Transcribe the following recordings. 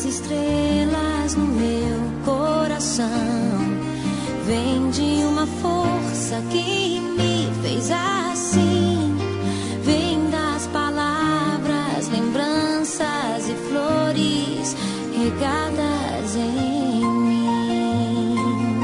das estrelas no meu coração, vem de uma força que me fez assim. Vem das palavras, lembranças e flores regadas em mim.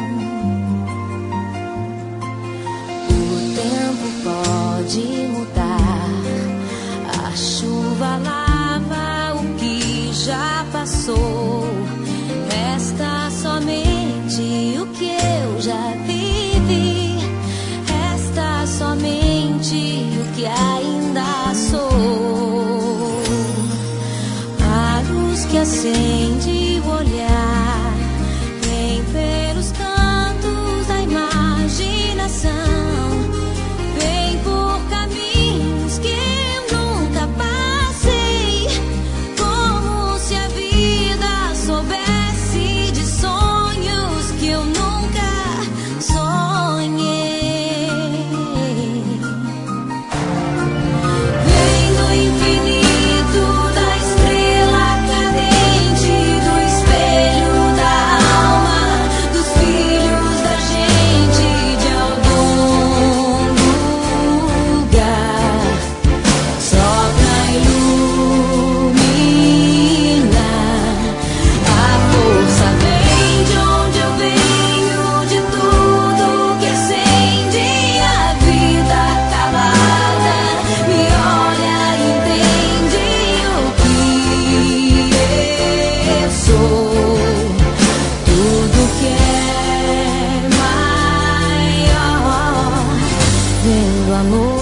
O tempo pode mudar, a chuva lava o que já passou. Resta somente o que eu já vivi, resta somente o que ainda sou. A luz que acende o olhar vem pelos cantos da imaginação, vem por caminhos que eu nunca passei, como se a vida soubesse de sonhos que eu nunca sonhei. Vem do infinito, da estrela cadente, do espelho da alma, dos filhos da gente, de algum lugar. Sopra, ilumina, a força vem de onde eu venho, de tudo que acende a vida calada. Me olha e entende o que eu sou. Tudo que é maior vem do amor,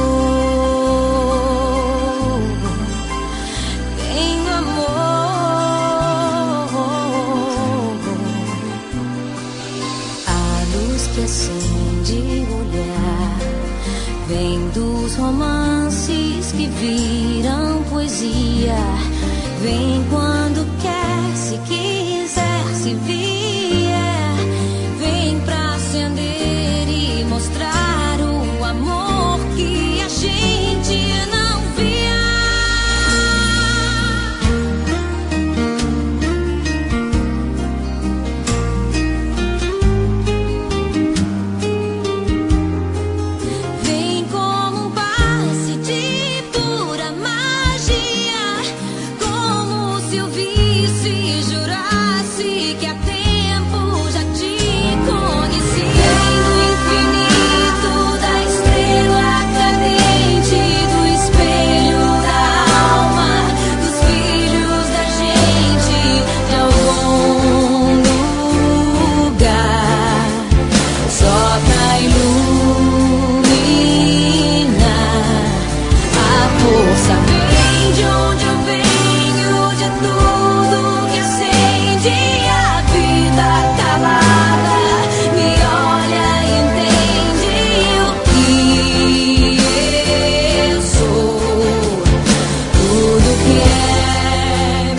vem do amor. A luz que acende o olhar vem dos romances que viram poesia. Vem quando quer, se quiser, se vier. Vem pra acender e mostrar o amor que a gente não via. Vem como um passe de pura magia, como se eu visse e jurasse que há tempo já te conhecia. Vem do infinito, da estrela cadente, do espelho da alma, dos filhos da gente, de algum lugar. Sopra, ilumina, a força vem de onde eu venho, de tudo que acende a vida calada. Me olha e entende o que eu sou. Tudo que é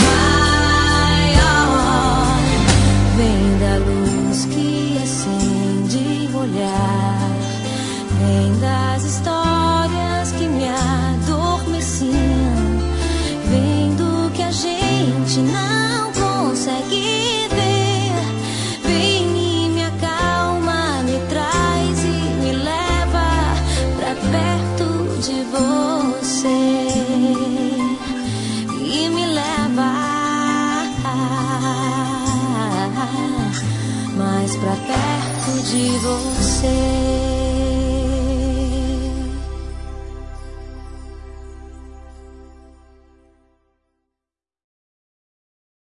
maior vem da luz que acende o olhar, vem das histórias que me adormeciam, vem do que a gente não consegue ver. Vem e me acalma, me traz e me leva pra perto de você, e me leva mais pra perto de você.